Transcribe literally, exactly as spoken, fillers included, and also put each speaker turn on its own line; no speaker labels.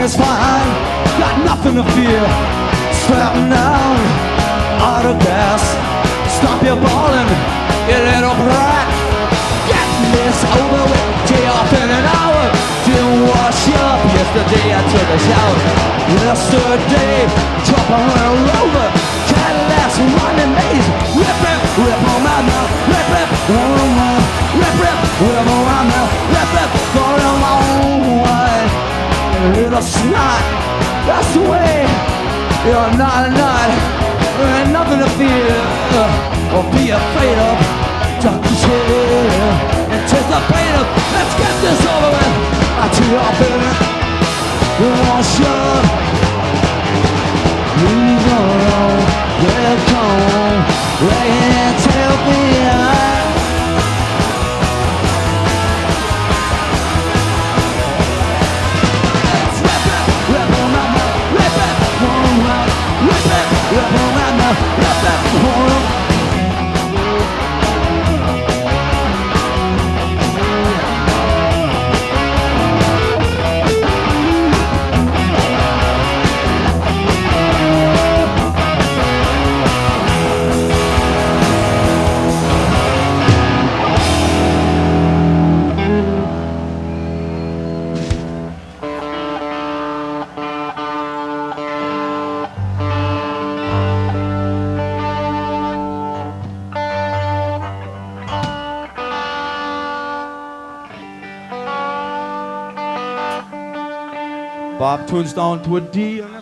is fine, got nothing to fear. Strapping down, out of gas. Stop your ballin', you little brat. Get this over with, day off in an hour. Didn't wash up yesterday, I took a shower. Yesterday, chopper run over. Cadillacs running maze. Rip, rip, rip on my mouth. Rip, rip, on my rip, rip, rip on my mouth. Rip, rip, for a long way. Little snot, that's the way. You're not a nut, there ain't nothing to fear or be afraid of. Duck your chair and take the pain of. Let's get this over with. I tell you off in it. You won't shut. Leave alone. Get gone. Lay and tell me I. Bob tunes down to a D.